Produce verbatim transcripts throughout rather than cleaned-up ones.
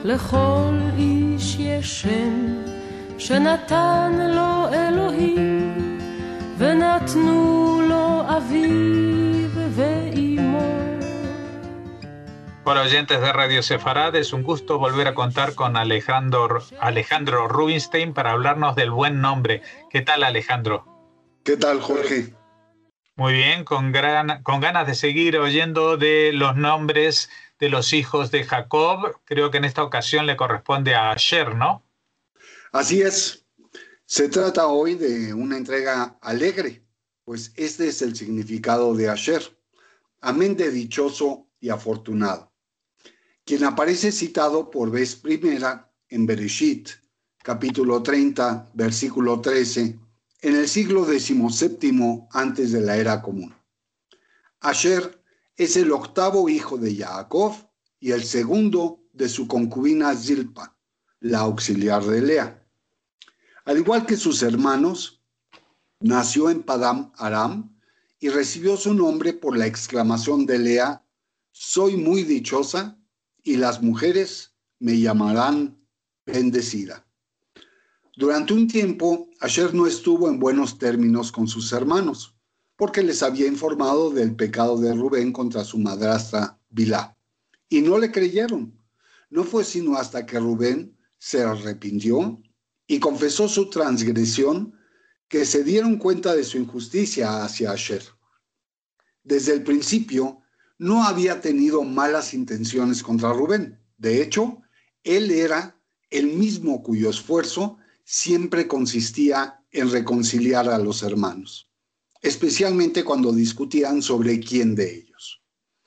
לכל איש יש שם שנתן לו אלוהים ונתנו לו אביו ואימו. Hola oyentes de Radio Sefarad, es un gusto volver a contar con Alejandro, Alejandro Rubinstein para hablarnos del buen nombre. ¿Qué tal, Alejandro? ¿Qué tal, Jorge? Muy bien, con, gran, con ganas de seguir oyendo de los nombres de los hijos de Jacob. Creo que en esta ocasión le corresponde a Asher, ¿no? Así es. Se trata hoy de una entrega alegre, pues este es el significado de Asher. Amén de dichoso y afortunado, quien aparece citado por vez primera en Bereshit, capítulo treinta, versículo trece, en el siglo decimoséptimo antes de la era común. Asher es el octavo hijo de Jacob y el segundo de su concubina Zilpa, la auxiliar de Lea. Al igual que sus hermanos, nació en Padam Aram y recibió su nombre por la exclamación de Lea: soy muy dichosa y las mujeres me llamarán bendecida. Durante un tiempo, Asher no estuvo en buenos términos con sus hermanos, porque les había informado del pecado de Rubén contra su madrastra Bilhá, y no le creyeron. No fue sino hasta que Rubén se arrepintió y confesó su transgresión que se dieron cuenta de su injusticia hacia Asher. Desde el principio, no había tenido malas intenciones contra Rubén. De hecho, él era el mismo cuyo esfuerzo siempre consistía en reconciliar a los hermanos, especialmente cuando discutían sobre quién de ellos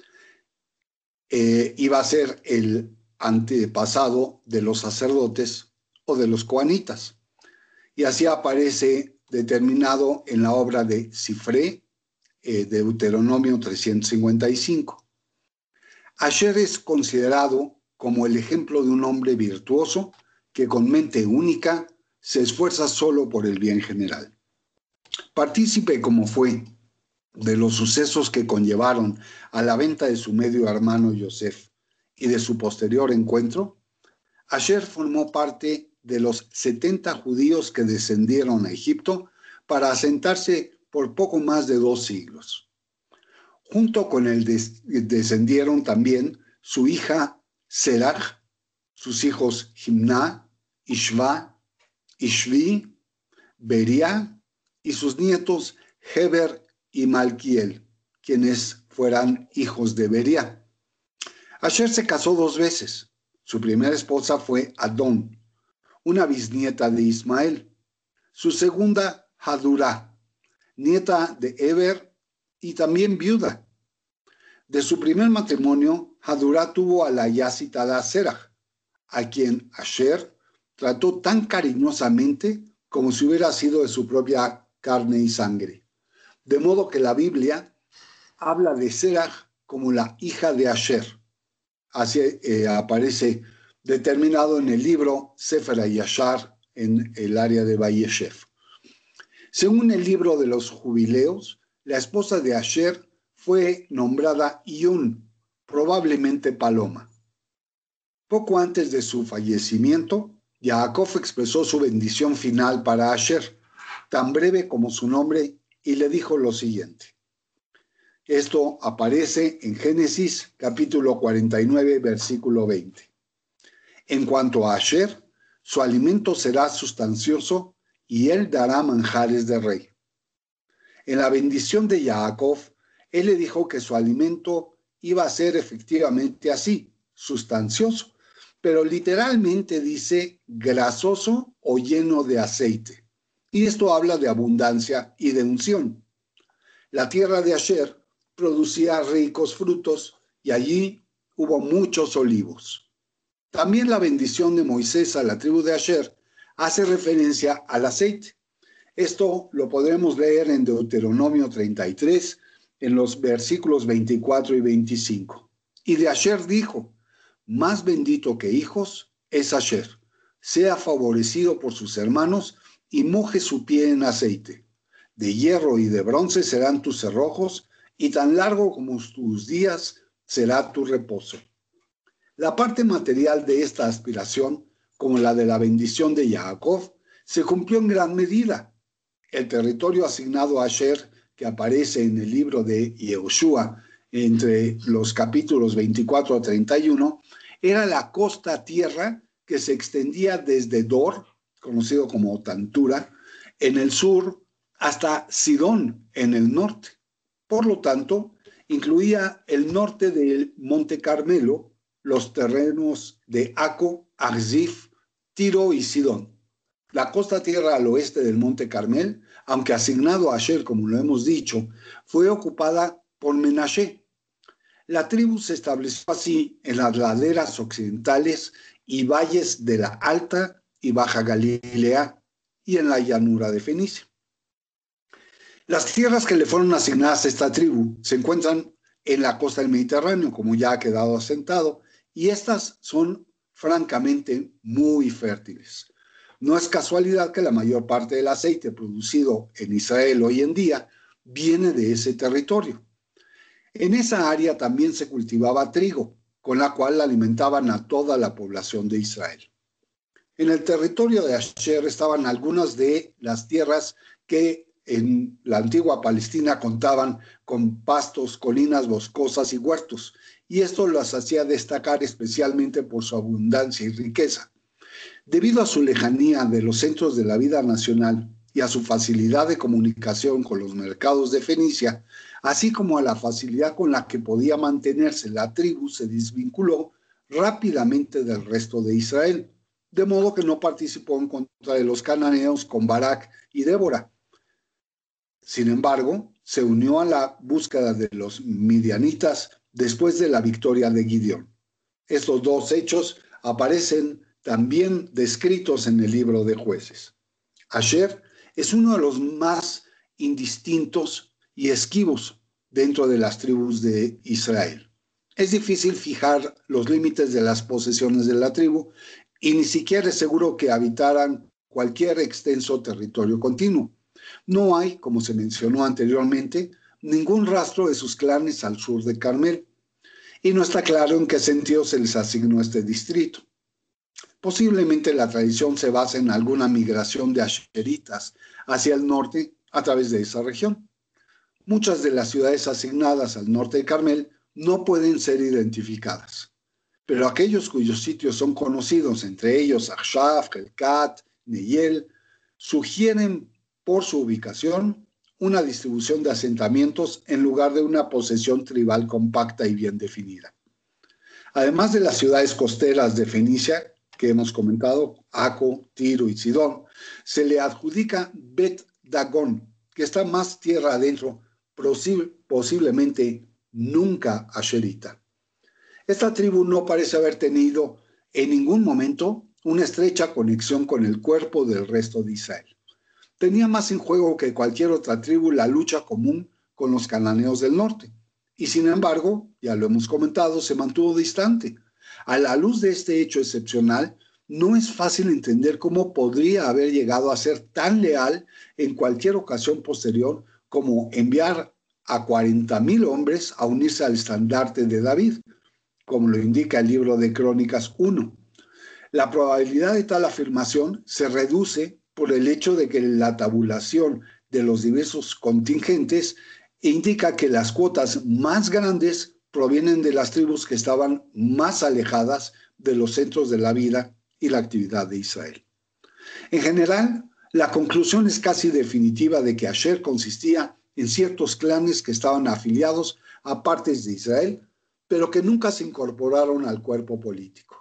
eh, iba a ser el antepasado de los sacerdotes o de los coanitas. Y así aparece determinado en la obra de Sifré, eh, de Deuteronomio trescientos cincuenta y cinco. Asher es considerado como el ejemplo de un hombre virtuoso que con mente única se esfuerza solo por el bien general. Partícipe como fue de los sucesos que conllevaron a la venta de su medio hermano Yosef y de su posterior encuentro, Asher formó parte de los setenta judíos que descendieron a Egipto para asentarse por poco más de dos siglos. Junto con él des- descendieron también su hija Serach, sus hijos Jimná, Ishva, Ishvi, Beria y sus nietos Heber y Malquiel, quienes fueran hijos de Beria. Asher se casó dos veces. Su primera esposa fue Adón, una bisnieta de Ismael. Su segunda, Hadurá, nieta de Heber y también viuda. De su primer matrimonio, Hadurá tuvo a la ya citada Serach, a quien Asher trató tan cariñosamente como si hubiera sido de su propia carne y sangre. De modo que la Biblia habla de Serach como la hija de Asher. Así eh, aparece determinado en el libro Sefer HaYashar en el área de Vayeshev. Según el libro de los jubileos, la esposa de Asher fue nombrada Iyun, probablemente Paloma. Poco antes de su fallecimiento, Jacob expresó su bendición final para Asher, tan breve como su nombre, y le dijo lo siguiente. Esto aparece en Génesis capítulo cuarenta y nueve, versículo veinte. En cuanto a Asher, su alimento será sustancioso y él dará manjares de rey. En la bendición de Jacob, él le dijo que su alimento iba a ser efectivamente así, sustancioso, pero literalmente dice grasoso o lleno de aceite. Y esto habla de abundancia y de unción. La tierra de Asher producía ricos frutos y allí hubo muchos olivos. También la bendición de Moisés a la tribu de Asher hace referencia al aceite. Esto lo podremos leer en Deuteronomio treinta y tres, en los versículos veinticuatro y veinticinco. Y de Asher dijo, más bendito que hijos es Asher, sea favorecido por sus hermanos y moje su pie en aceite. De hierro y de bronce serán tus cerrojos, y tan largo como tus días será tu reposo. La parte material de esta aspiración, como la de la bendición de Jacob, se cumplió en gran medida. El territorio asignado a Asher, que aparece en el libro de Yehoshua, entre los capítulos veinticuatro a treinta y uno, era la costa tierra que se extendía desde Dor, conocido como Tantura, en el sur, hasta Sidón, en el norte. Por lo tanto, incluía el norte del Monte Carmelo, los terrenos de Aco, Arzif, Tiro y Sidón. La costa tierra al oeste del Monte Carmel, aunque asignado a Asher, como lo hemos dicho, fue ocupada por Menashe. La tribu se estableció así en las laderas occidentales y valles de la Alta y Baja Galilea y en la llanura de Fenicia. Las tierras que le fueron asignadas a esta tribu se encuentran en la costa del Mediterráneo, como ya ha quedado asentado, y estas son francamente muy fértiles. No es casualidad que la mayor parte del aceite producido en Israel hoy en día viene de ese territorio. En esa área también se cultivaba trigo, con la cual alimentaban a toda la población de Israel. En el territorio de Asher estaban algunas de las tierras que en la antigua Palestina contaban con pastos, colinas boscosas y huertos, y esto las hacía destacar especialmente por su abundancia y riqueza. Debido a su lejanía de los centros de la vida nacional y a su facilidad de comunicación con los mercados de Fenicia, así como a la facilidad con la que podía mantenerse la tribu, se desvinculó rápidamente del resto de Israel, de modo que no participó en contra de los cananeos con Barak y Débora. Sin embargo, se unió a la búsqueda de los midianitas después de la victoria de Gideón. Estos dos hechos aparecen también descritos en el libro de Jueces. Asher es uno de los más indistintos y esquivos dentro de las tribus de Israel. Es difícil fijar los límites de las posesiones de la tribu y ni siquiera es seguro que habitaran cualquier extenso territorio continuo. No hay, como se mencionó anteriormente, ningún rastro de sus clanes al sur de Carmel, y no está claro en qué sentido se les asignó este distrito. Posiblemente la tradición se basa en alguna migración de asheritas hacia el norte a través de esa región. Muchas de las ciudades asignadas al norte de Carmel no pueden ser identificadas, pero aquellos cuyos sitios son conocidos, entre ellos Achshaf, Helkat, Neyel, sugieren por su ubicación una distribución de asentamientos en lugar de una posesión tribal compacta y bien definida. Además de las ciudades costeras de Fenicia, que hemos comentado, Aco, Tiro y Sidón, se le adjudica Bet Dagón, que está más tierra adentro, posiblemente nunca asherita. Esta tribu no parece haber tenido en ningún momento una estrecha conexión con el cuerpo del resto de Israel. Tenía más en juego que cualquier otra tribu la lucha común con los cananeos del norte, y sin embargo, ya lo hemos comentado, se mantuvo distante. A la luz de este hecho excepcional, no es fácil entender cómo podría haber llegado a ser tan leal en cualquier ocasión posterior como enviar a cuarenta mil hombres a unirse al estandarte de David, como lo indica el libro de Crónicas uno. La probabilidad de tal afirmación se reduce por el hecho de que la tabulación de los diversos contingentes indica que las cuotas más grandes provienen de las tribus que estaban más alejadas de los centros de la vida y la actividad de Israel. En general, la conclusión es casi definitiva de que Asher consistía en ciertos clanes que estaban afiliados a partes de Israel, pero que nunca se incorporaron al cuerpo político.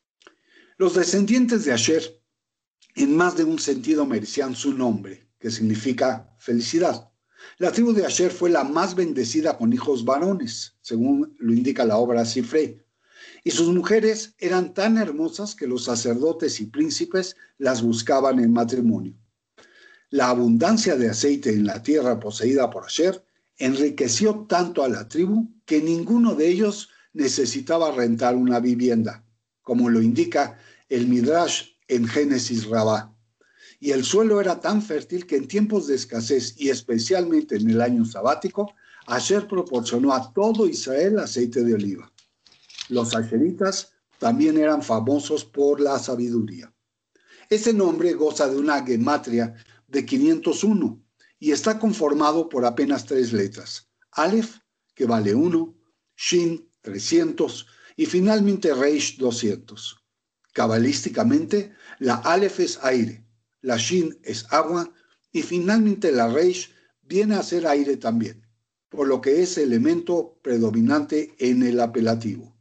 Los descendientes de Asher, en más de un sentido, merecían su nombre, que significa felicidad. La tribu de Asher fue la más bendecida con hijos varones, según lo indica la obra Sifrei, y sus mujeres eran tan hermosas que los sacerdotes y príncipes las buscaban en matrimonio. La abundancia de aceite en la tierra poseída por Asher enriqueció tanto a la tribu que ninguno de ellos necesitaba rentar una vivienda, como lo indica el Midrash en Génesis Rabá. Y el suelo era tan fértil que en tiempos de escasez y especialmente en el año sabático, Asher proporcionó a todo Israel aceite de oliva. Los asheritas también eran famosos por la sabiduría. Este nombre goza de una gematria de quinientos uno y está conformado por apenas tres letras: Aleph, que vale uno, Shin, trescientos, y finalmente Reish, doscientos. Cabalísticamente, la Aleph es aire, la Shin es agua, y finalmente la Reish viene a ser aire también, por lo que es elemento predominante en el apelativo.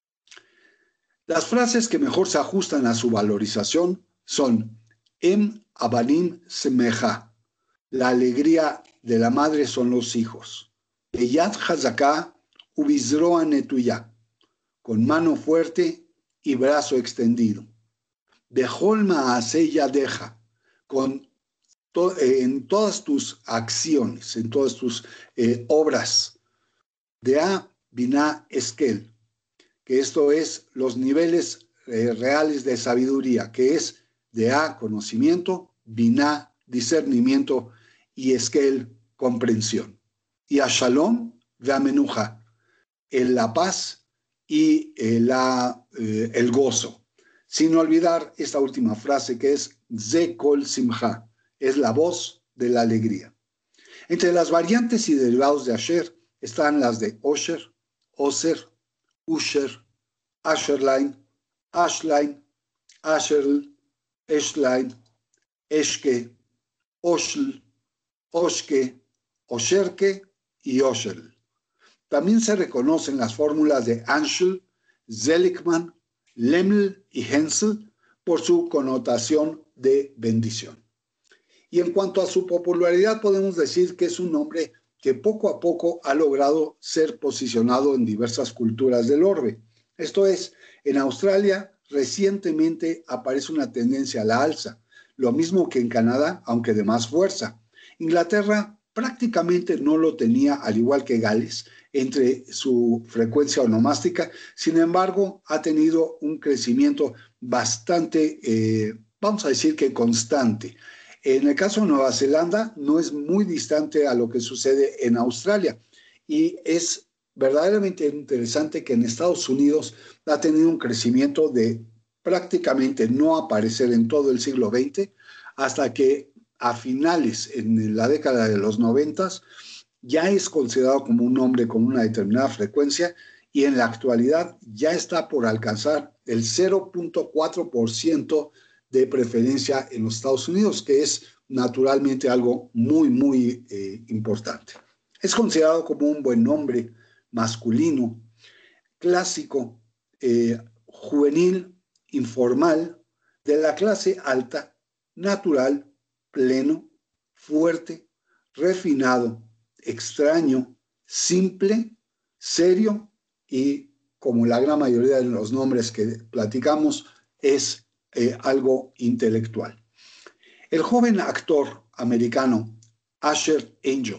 Las frases que mejor se ajustan a su valorización son Em Abanim Semeja, la alegría de la madre son los hijos. Beyad Hazaká Ubizroa Netuya, con mano fuerte y brazo extendido. Bejol Maaseya Deja, con to, eh, en todas tus acciones, en todas tus eh, obras. Dea Binah Eskel, que esto es los niveles eh, reales de sabiduría, que es Dea, conocimiento, Binah, discernimiento, y Eskel, comprensión. Y a Shalom, Veamenuja, en la paz y eh, la, eh, el gozo. Sin olvidar esta última frase que es Ze Kol Simcha, es la voz de la alegría. Entre las variantes y derivados de Asher están las de Osher, Oser, Usher, Asherlein, Ashlein, Asherl, Eshlein, Eshke, Oshl, Oshke, Osherke y Osherl. También se reconocen las fórmulas de Anshel, Seligman, Leml y Hensel por su connotación de bendición. Y en cuanto a su popularidad, podemos decir que es un nombre que poco a poco ha logrado ser posicionado en diversas culturas del orbe. Esto es, en Australia recientemente aparece una tendencia a la alza, lo mismo que en Canadá, aunque de más fuerza. Inglaterra prácticamente no lo tenía, al igual que Gales, entre su frecuencia onomástica. Sin embargo, ha tenido un crecimiento bastante, eh, vamos a decir que constante. En el caso de Nueva Zelanda, no es muy distante a lo que sucede en Australia. Y es verdaderamente interesante que en Estados Unidos ha tenido un crecimiento de prácticamente no aparecer en todo el siglo veinte, hasta que a finales, en la década de los noventas, ya es considerado como un nombre con una determinada frecuencia y en la actualidad ya está por alcanzar el cero punto cuatro por ciento de preferencia en los Estados Unidos, que es naturalmente algo muy, muy eh, importante. Es considerado como un buen nombre masculino, clásico, eh, juvenil, informal, de la clase alta, natural, pleno, fuerte, refinado, extraño, simple, serio y, como la gran mayoría de los nombres que platicamos, es eh, algo intelectual. El joven actor americano Asher Angel,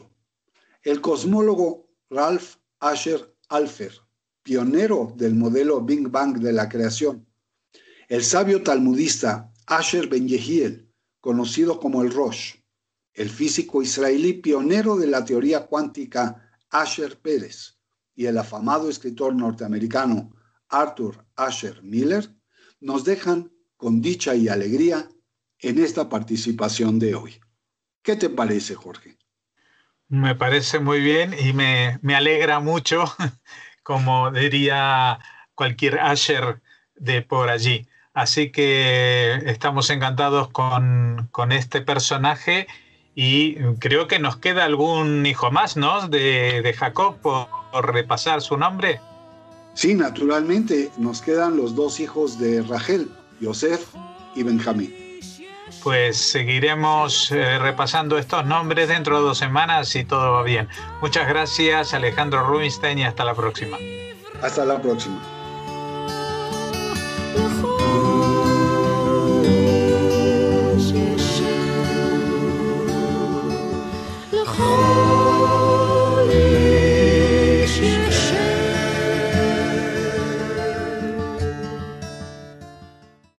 el cosmólogo Ralph Asher Alpher, pionero del modelo Big Bang de la creación, el sabio talmudista Asher Ben Yehiel, conocido como el Rosh, el físico israelí pionero de la teoría cuántica Asher Pérez y el afamado escritor norteamericano Arthur Asher Miller, nos dejan con dicha y alegría en esta participación de hoy. ¿Qué te parece, Jorge? Me parece muy bien y me, me alegra mucho, como diría cualquier Asher de por allí. Así que estamos encantados con, con este personaje y creo que nos queda algún hijo más, ¿no? De, de Jacob, por, por repasar su nombre. Sí, naturalmente, nos quedan los dos hijos de Rachel, Yosef y Benjamín. Pues seguiremos eh, repasando estos nombres dentro de dos semanas si todo va bien. Muchas gracias, Alejandro Rubinstein, y hasta la próxima. Hasta la próxima.